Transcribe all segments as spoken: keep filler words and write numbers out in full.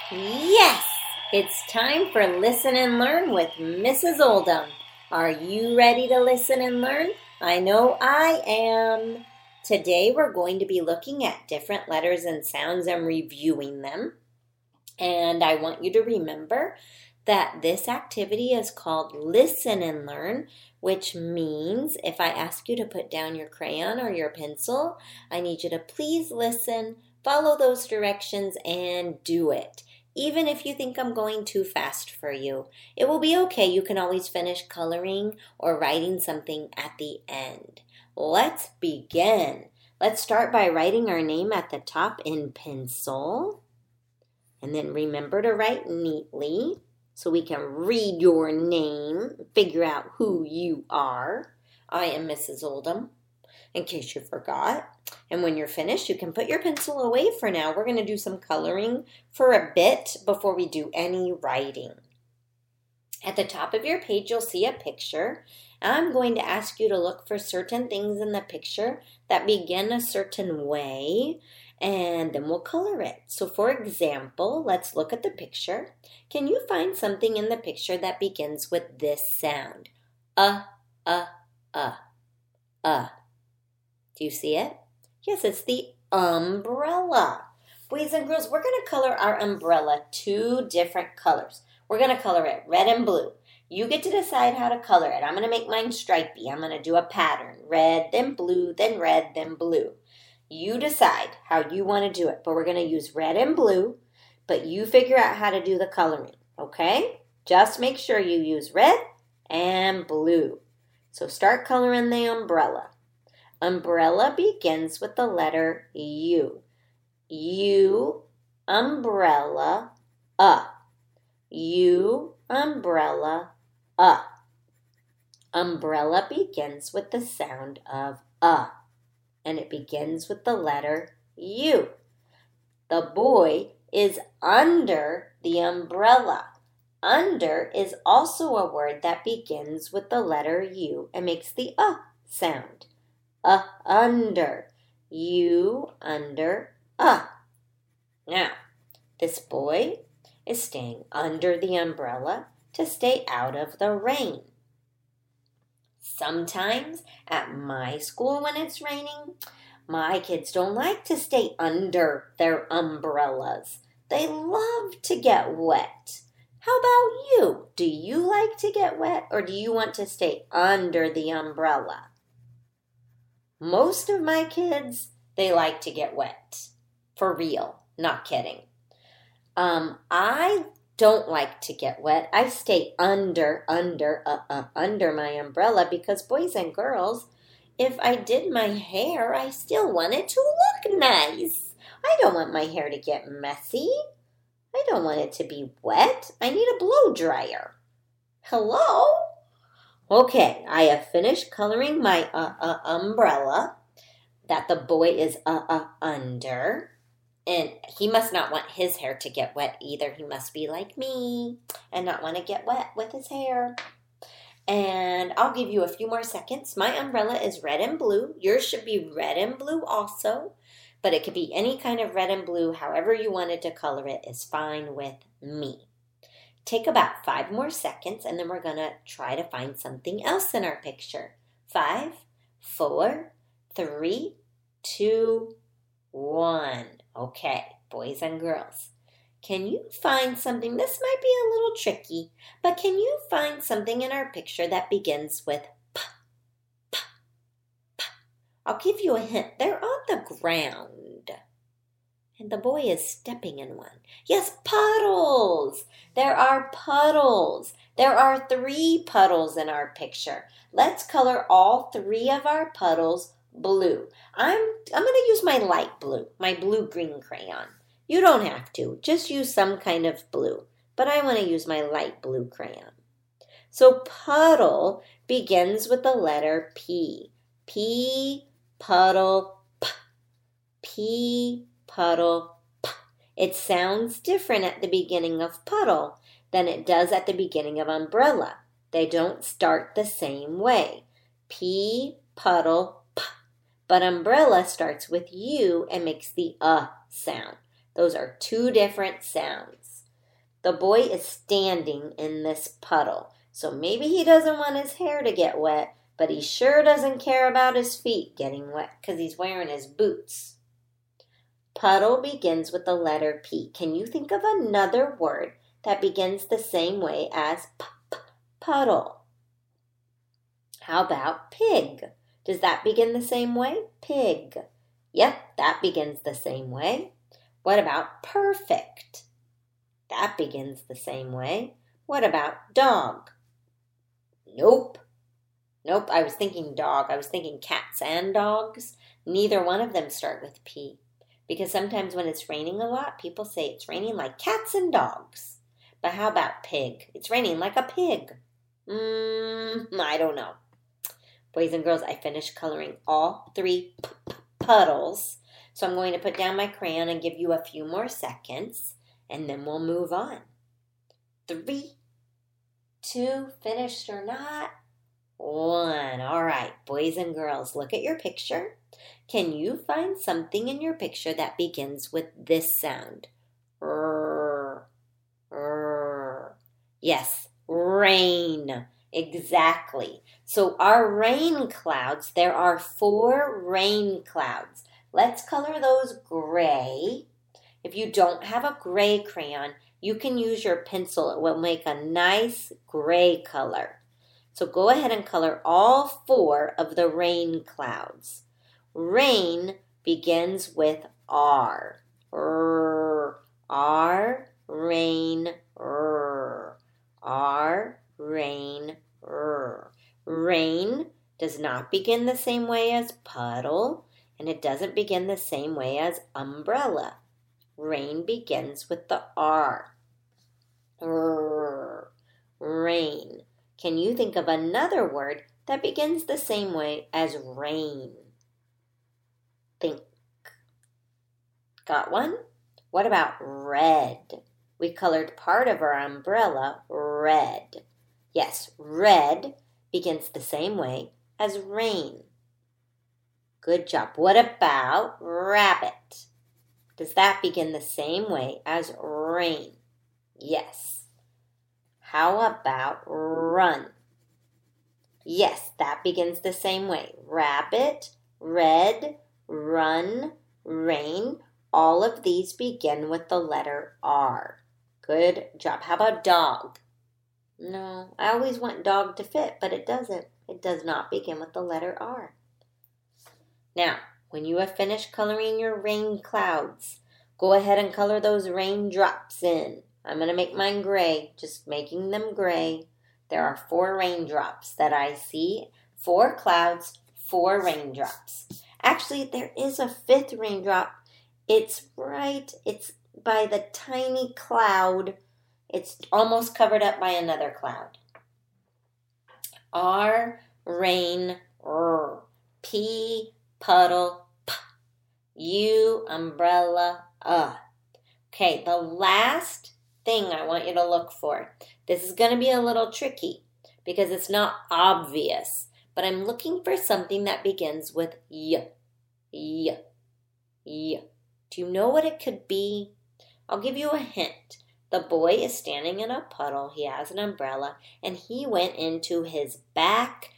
Yes, it's time for Listen and Learn with Missus Oldham. Are you ready to listen and learn? I know I am. Today we're going to be looking at different letters and sounds and reviewing them. And I want you to remember that this activity is called Listen and Learn, which means if I ask you to put down your crayon or your pencil, I need you to please listen, follow those directions, and do it. Even if you think I'm going too fast for you, it will be okay. You can always finish coloring or writing something at the end. Let's begin. Let's start by writing our name at the top in pencil. And then remember to write neatly so we can read your name, figure out who you are. I am Missus Oldham, in case you forgot. And when you're finished, you can put your pencil away for now. We're going to do some coloring for a bit before we do any writing. At the top of your page, you'll see a picture. I'm going to ask you to look for certain things in the picture that begin a certain way, and then we'll color it. So for example, let's look at the picture. Can you find something in the picture that begins with this sound? Uh, uh, uh, uh. Do you see it? Yes, it's the umbrella. Boys and girls, we're going to color our umbrella two different colors. We're going to color it red and blue. You get to decide how to color it. I'm going to make mine stripy. I'm going to do a pattern. Red, then blue, then red, then blue. You decide how you want to do it, but we're going to use red and blue, but you figure out how to do the coloring, okay? Just make sure you use red and blue. So start coloring the umbrella. Umbrella begins with the letter U. U, umbrella, uh. U, umbrella, uh. Umbrella begins with the sound of uh, and it begins with the letter U. The boy is under the umbrella. Under is also a word that begins with the letter U and makes the uh sound. Uh, under. You, under, uh. Now, this boy is staying under the umbrella to stay out of the rain. Sometimes at my school when it's raining, my kids don't like to stay under their umbrellas. They love to get wet. How about you? Do you like to get wet or do you want to stay under the umbrella? Most of my kids, they like to get wet. For real, not kidding. Um, I don't like to get wet. I stay under, under, uh, uh, under my umbrella because boys and girls, if I did my hair, I still want it to look nice. I don't want my hair to get messy. I don't want it to be wet. I need a blow dryer. Hello? Okay, I have finished coloring my uh, uh, umbrella that the boy is uh, uh, under. And he must not want his hair to get wet either. He must be like me and not want to get wet with his hair. And I'll give you a few more seconds. My umbrella is red and blue. Yours should be red and blue also. But it could be any kind of red and blue. However you wanted to color it is fine with me. Take about five more seconds and then we're going to try to find something else in our picture. Five, four, three, two, one. Okay, boys and girls, can you find something? This might be a little tricky, but can you find something in our picture that begins with P, P, P? I'll give you a hint. They're on the ground. And the boy is stepping in one. Yes, puddles. There are puddles. There are three puddles in our picture. Let's color all three of our puddles blue. I'm, I'm going to use my light blue, my blue-green crayon. You don't have to. Just use some kind of blue. But I want to use my light blue crayon. So puddle begins with the letter P. P, puddle, P. P, puddle, P. It sounds different at the beginning of puddle than it does at the beginning of umbrella. They don't start the same way. P, puddle, P. But umbrella starts with U and makes the uh sound. Those are two different sounds. The boy is standing in this puddle. So maybe he doesn't want his hair to get wet, but he sure doesn't care about his feet getting wet because he's wearing his boots. Puddle begins with the letter P. Can you think of another word that begins the same way as p, p puddle? How about pig? Does that begin the same way? Pig. Yep, that begins the same way. What about perfect? That begins the same way. What about dog? Nope. Nope, I was thinking dog. I was thinking cats and dogs. Neither one of them start with P. Because sometimes when it's raining a lot, people say it's raining like cats and dogs. But how about pig? It's raining like a pig. Mmm, I don't know. Boys and girls, I finished coloring all three p p puddles. So I'm going to put down my crayon and give you a few more seconds, and then we'll move on. Three, two, finished or not? One. All right, boys and girls, look at your picture. Can you find something in your picture that begins with this sound? R, r. Yes, rain. Exactly. So our rain clouds, there are four rain clouds. Let's color those gray. If you don't have a gray crayon, you can use your pencil. It will make a nice gray color. So go ahead and color all four of the rain clouds. Rain begins with R. R, R, rain, R. R, rain, R. Rain does not begin the same way as puddle, and it doesn't begin the same way as umbrella. Rain begins with the R. R, rain. Can you think of another word that begins the same way as rain? Think. Got one? What about red? We colored part of our umbrella red. Yes, red begins the same way as rain. Good job. What about rabbit? Does that begin the same way as rain? Yes. How about run? Yes, that begins the same way. Rabbit, red, run, rain. All of these begin with the letter R. Good job. How about dog? No, I always want dog to fit, but it doesn't. It does not begin with the letter R. Now, when you have finished coloring your rain clouds, go ahead and color those raindrops in. I'm going to make mine gray, just making them gray. There are four raindrops that I see. Four clouds, four raindrops. Actually, there is a fifth raindrop. It's right, it's by the tiny cloud. It's almost covered up by another cloud. R, rain, R. P, puddle, P. U, umbrella, uh. Okay, the last thing I want you to look for. This is going to be a little tricky because it's not obvious, but I'm looking for something that begins with Y, Y, Y. Do you know what it could be? I'll give you a hint. The boy is standing in a puddle. He has an umbrella, and he went into his backyard.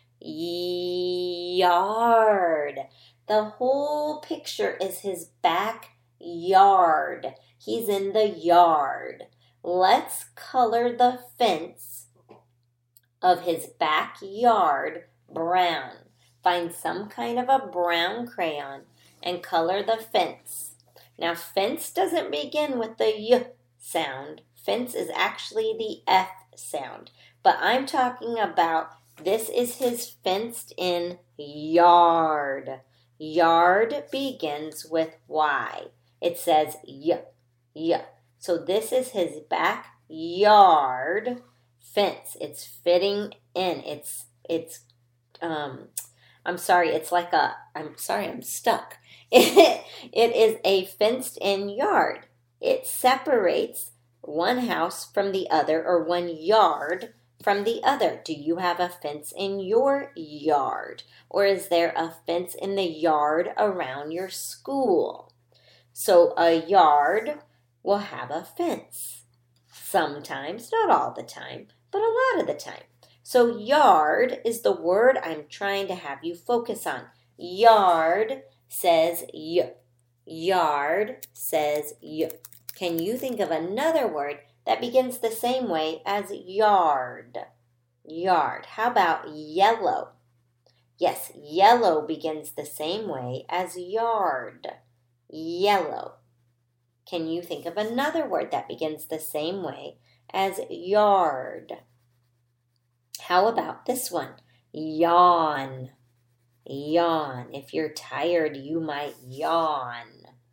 The whole picture is his backyard. He's in the yard. Let's color the fence of his backyard brown. Find some kind of a brown crayon and color the fence. Now, fence doesn't begin with the Y sound. Fence is actually the F sound. But I'm talking about this is his fenced in yard. Yard begins with Y. It says Y, Y. So this is his backyard fence. It's fitting in. It's, it's, um, I'm sorry, it's like a, I'm sorry, I'm stuck. It, it is a fenced in yard. It separates one house from the other or one yard from the other. Do you have a fence in your yard? Or is there a fence in the yard around your school? So a yard will have a fence. Sometimes, not all the time, but a lot of the time. So yard is the word I'm trying to have you focus on. Yard says y. Yard says y. Can you think of another word that begins the same way as yard? Yard. How about yellow? Yes, yellow begins the same way as yard. Yellow. Can you think of another word that begins the same way as yard? How about this one? Yawn. Yawn. If you're tired, you might yawn.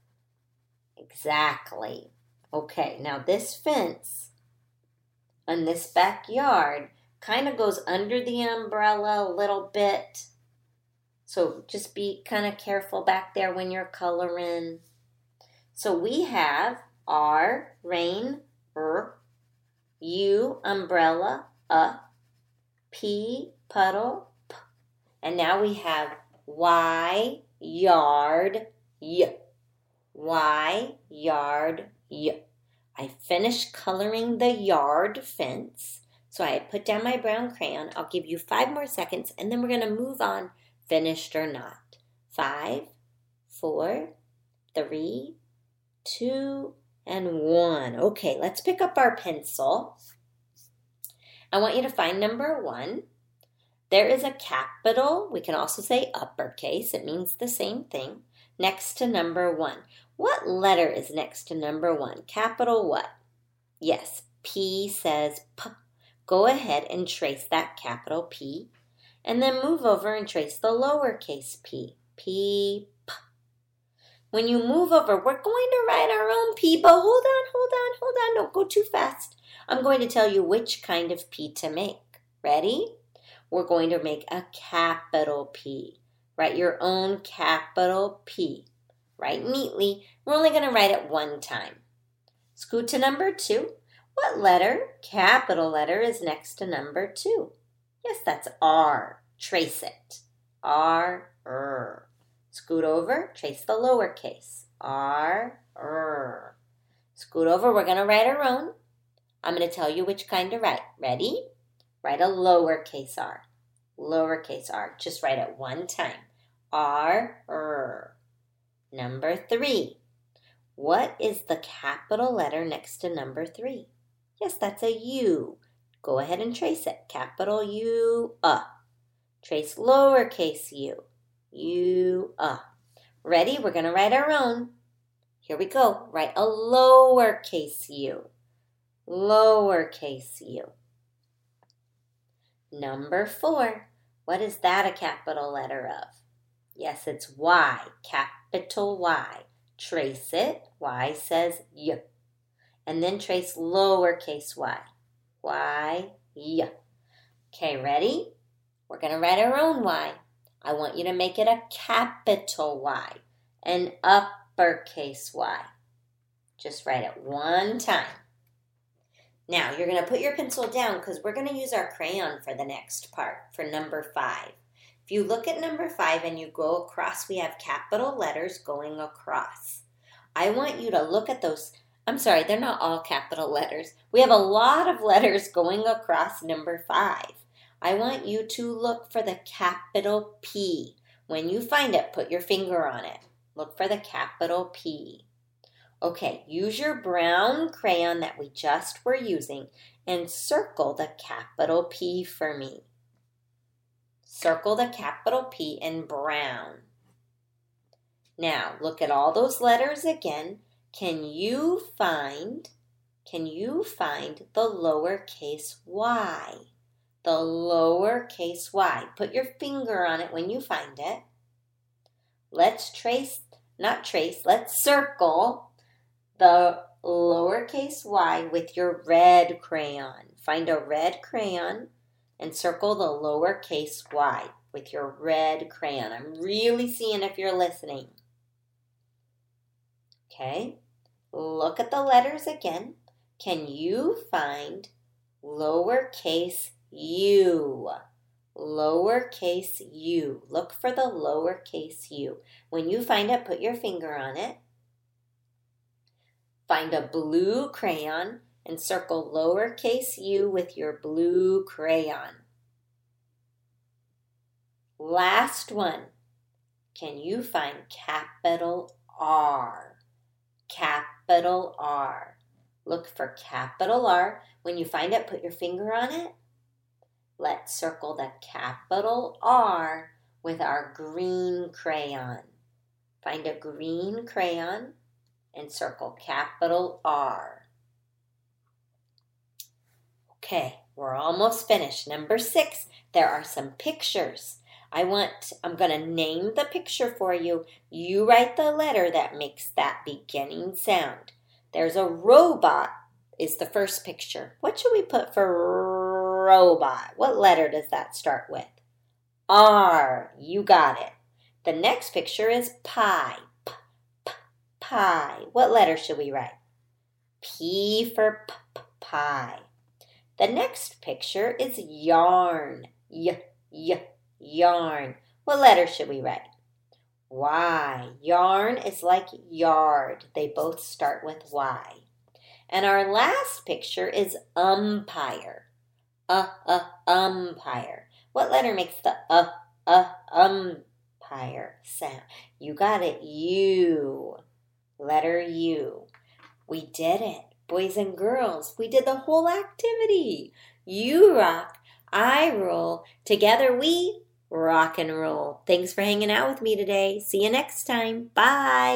Exactly. Okay, now this fence on this backyard kind of goes under the umbrella a little bit. So just be kind of careful back there when you're coloring. So we have R, rain, R, U, umbrella, uh, P, puddle, P. And now we have Y, yard, Y. Y, yard, Y. I finished coloring the yard fence. So I put down my brown crayon. I'll give you five more seconds, and then we're going to move on, finished or not. Five, four, three, two, and one. Okay, let's pick up our pencil. I want you to find number one. There is a capital. We can also say uppercase. It means the same thing. Next to number one. What letter is next to number one? Capital what? Yes, P says P. Go ahead and trace that capital P. And then move over and trace the lowercase p. P, P. When you move over, we're going to write our own P, but hold on, hold on, hold on. Don't go too fast. I'm going to tell you which kind of P to make. Ready? We're going to make a capital P. Write your own capital P. Write neatly. We're only going to write it one time. Scoot to number two. What letter, capital letter, is next to number two? Yes, that's R. Trace it. R, R. Scoot over, trace the lowercase. R, R. Scoot over, we're going to write our own. I'm going to tell you which kind to write. Ready? Write a lowercase r. Lowercase r. Just write it one time. R, R. Number three. What is the capital letter next to number three? Yes, that's a U. Go ahead and trace it. Capital U, uh. Trace lowercase u. U, uh. Ready? We're going to write our own. Here we go. Write a lowercase u. Lowercase u. Number four. What is that a capital letter of? Yes, it's Y. Capital Y. Trace it. Y says y. And then trace lowercase y. Y, y. Okay, ready? We're going to write our own Y. I want you to make it a capital Y. An uppercase Y. Just write it one time. Now, you're going to put your pencil down because we're going to use our crayon for the next part, for number five. If you look at number five and you go across, we have capital letters going across. I want you to look at those. I'm sorry, they're not all capital letters. We have a lot of letters going across number five. I want you to look for the capital P. When you find it, put your finger on it. Look for the capital P. Okay, use your brown crayon that we just were using and circle the capital P for me. Circle the capital P in brown. Now, look at all those letters again. Can you find, can you find the lowercase y? The lowercase y. Put your finger on it when you find it. Let's trace, not trace, let's circle the lowercase y with your red crayon. Find a red crayon and circle the lowercase y with your red crayon. I'm really seeing if you're listening. Okay, look at the letters again. Can you find lowercase u? Lowercase u. Look for the lowercase u. When you find it, put your finger on it. Find a blue crayon and circle lowercase u with your blue crayon. Last one. Can you find capital R? Capital R. Look for capital R. When you find it, put your finger on it. Let's circle the capital R with our green crayon. Find a green crayon and circle capital R. Okay, we're almost finished. Number six, there are some pictures. I want, I'm going to name the picture for you. You write the letter that makes that beginning sound. There's a robot is the first picture. What should we put for robot? What letter does that start with? R. You got it. The next picture is pie. P, p, pie. What letter should we write? P for p, p, pie. The next picture is yarn. Y, y, yarn. What letter should we write? Y. Yarn is like yard. They both start with Y. And our last picture is umpire. Uh, uh, umpire. What letter makes the uh, uh, umpire sound? You got it. U. Letter U. We did it. Boys and girls, we did the whole activity. You rock. I roll. Together we rock and roll. Thanks for hanging out with me today. See you next time. Bye.